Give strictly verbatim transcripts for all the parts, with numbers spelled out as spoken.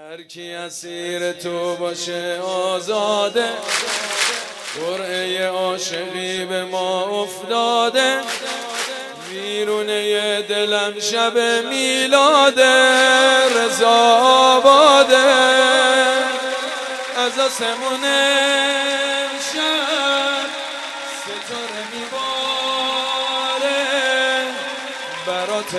هر کی اسیر تو باشه آزاده، قرعه عاشقی به ما افتاده، ویرونه دلم شب میلاده، رضا آباده، از آسمون شب ستاره میباره، برات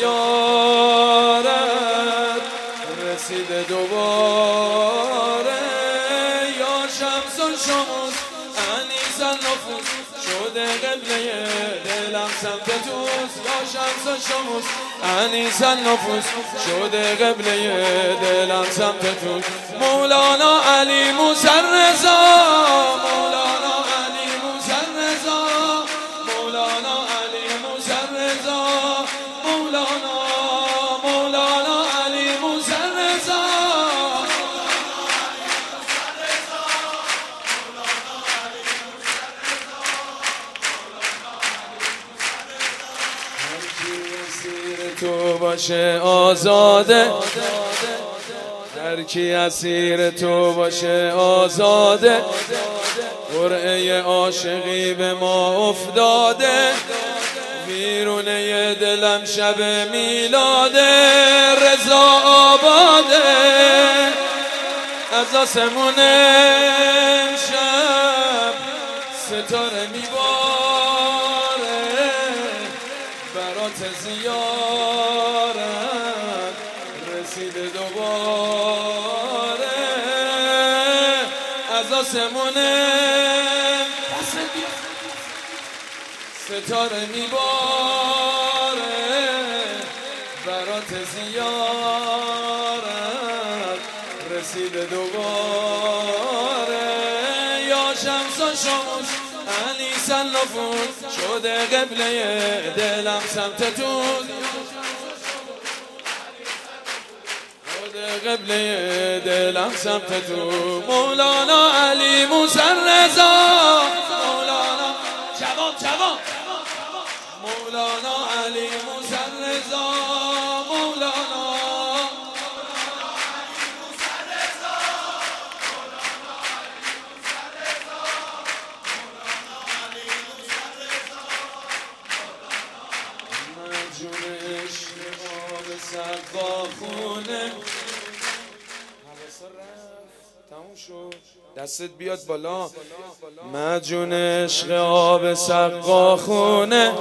زیارت رسیده دوباره، یا شمس و شموس انیس النفوس، شده قبله دلم سمت توست، یا شمس و شموس انیس النفوس، شده قبله دلم سمت توست. مولانا علی موسی رضا، مولانا علی موسی رضا، مولانا علی موسی رضا، مولانا مولانا علی موسی رضا. هر کی اسیر تو باشه آزاده، هر کی اسیر تو باشه آزاده، قرعه عاشقی به ما افتاده، ویرونه دلم شب میلاده، رضا آباده، از آسمون شب ستاره میباره، برات زیارت رسیده دوباره، از آسمون ستاره میباره، برات زیارت رسیده دوباره، یا شمس و شموس انیس النفوس، شده قبله دلم سمت توست، قبله دلم سمت تو. مولانا علی موسی رضا، مولانا جواب جواب، مولانا علی موسی رضا، مولانا مجون عشق آب سقاخونه، تموم شد، دستت بیاد بالا. مجون عشق آب سقاخونه،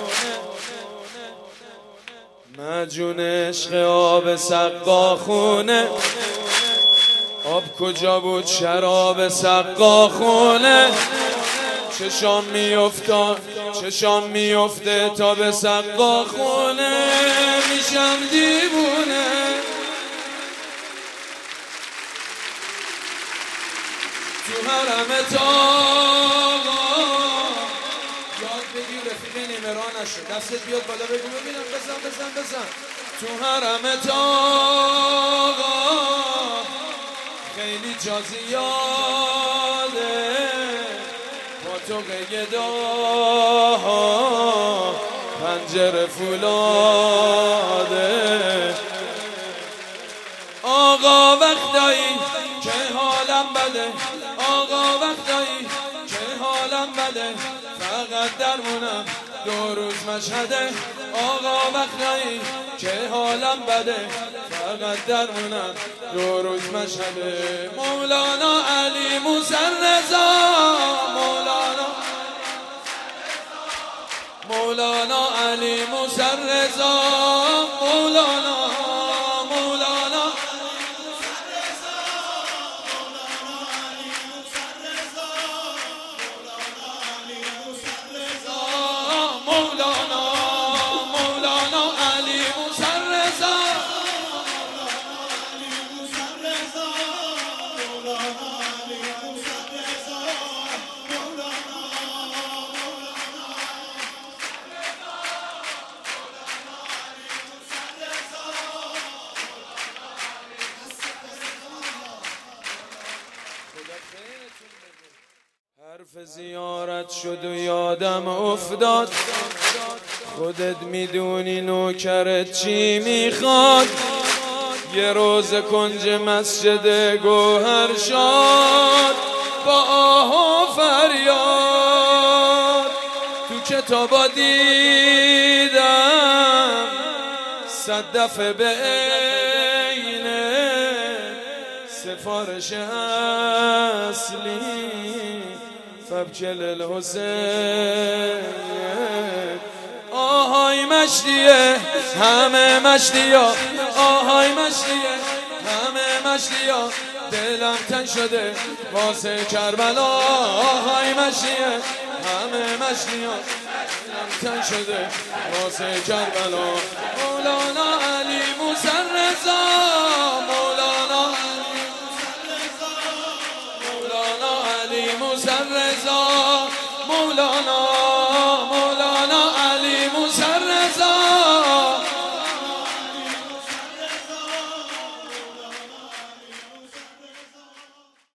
مجون عشق آب سقاخونه، آب کجا بود شراب سقاخونه، چشام میافتاد چشام میافته تا به سقاخونه، میشم دیوونه. تو حرم تاقا یاد بگیر رفیق نیمران نشد، دستت بیاد بالا بگو ببینم، بزن بزن بزن. تو حرم تاقا خیلی جا زیاده، با تو قیداها پنجره فولاده، آقا وقتایی که حالم بده، آقا وقتایی که حالم بده، فقط درمونم دو روز مشهده، آقا وقتایی که حالم بده، فقط درمونم دو روز مشهده. مولانا علی موسی رضا، مولانا مولانا علی موسی رضا، مولانا مولانا مولانا مولانا علی موسی رضا، حرف زیارت شد و یادم افتاد، خودت میدونی نوکرت چی میخواد، یه روز کنج مسجد گوهر شاد با آه و فریاد تو کتابا دیدم صد دفعه بین سفارش اصلی فبجل الحسین آهای مشتیه همه مشتیا آهای مشتیه همه مشتیا دلم تن شده واسه کربلا آهای مشتیه همه مشتیا دلم تن شده واسه کربلا مولانا علی موسی رضا مولانا علی مولانا علی موسی رضا مولانا